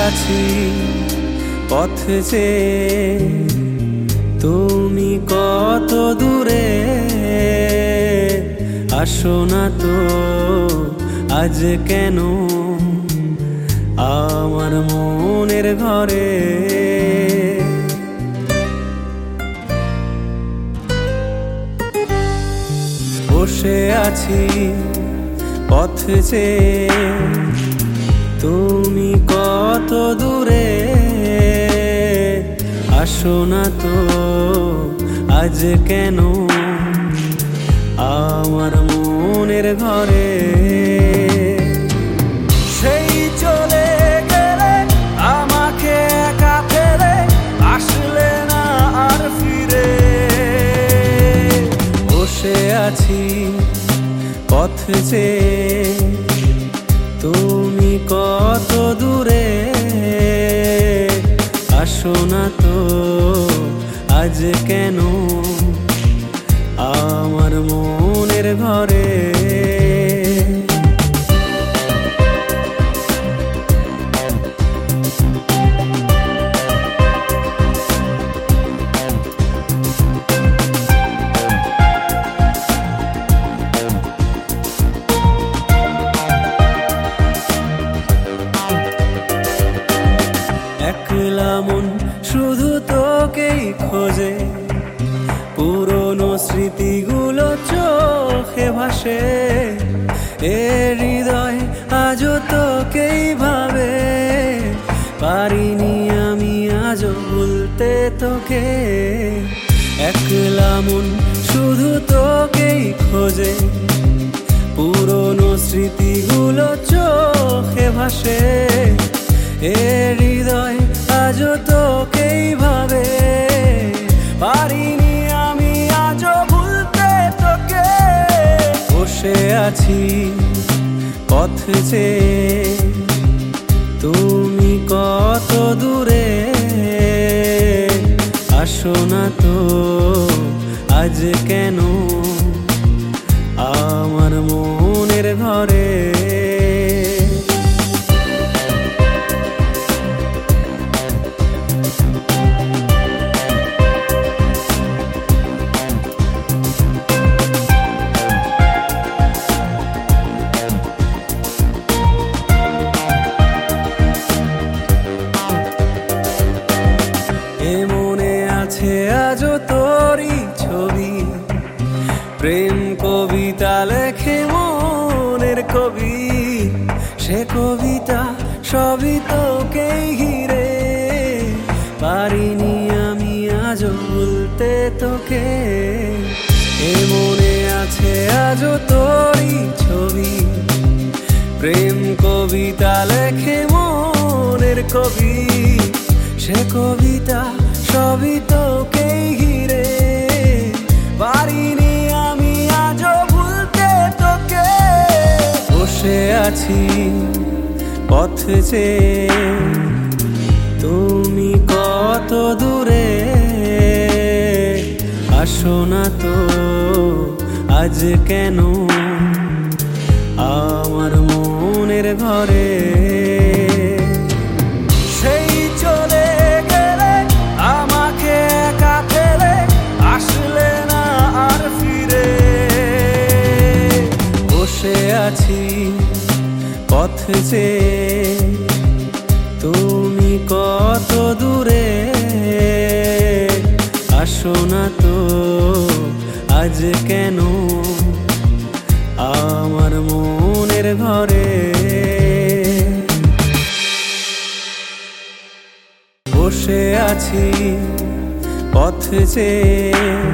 আছি পথ চেয়ে, তুমি কত দূরে, আসো না তো আজ কেন আমার মনের ঘরে। বসে আছি পথ চেয়ে, তুমি কত দূরে, আসো না তো আজ কেন আমার মনের ঘরে। সেই চলে গেলে আমাকে একা ফেলে, আসলে না আর ফিরে। বসে আছি পথ চেয়ে, তুমি কত দূরে, আসো না তো আজ কেন আমার মনের ঘরে। একলা মন শুধু তোকেই খোঁজে, পুরনো স্মৃতিগুলো চোখে ভাসে। এ হৃদয় আজও তোকেই ভাবে, পারিনি আমি আজও ভুলতে তোকে। একলা মন শুধু তোকেই খোঁজে, পুরনো স্মৃতিগুলো চোখে ভাসে। এ হৃদয় আজও তোকেই ভাবে, পারিনি আমি আজও ভুলতে তোকে। বসে আছি পথ চেয়ে, তুমি কত দূরে, আসো না তো আজ কেন আমার মনের ঘরে। আজও তোরই ছবি, প্রেম কবিতা লেখে মনের কবি। সে কবিতা সবই তোকেই ঘিরে, পারিনি আমি আজও ভুলতে তোকে। এ মনে আছে আজও তোরই ছবি, প্রেম কবিতা লেখে মনের কবি। সে কবিতা সবই তোকেই ঘিরে, পারিনি আমি আজও ভুলতে তোকে। বসে আছি পথ চেয়ে, তুমি কত দূরে, আসো না তো আজ কেন আমার মনের ঘরে। আছি পথ চেয়ে, তুমি কত দূরে, আসো না তো আজ কেন আমার মনের ঘরে। বসে আছি পথ চেয়ে,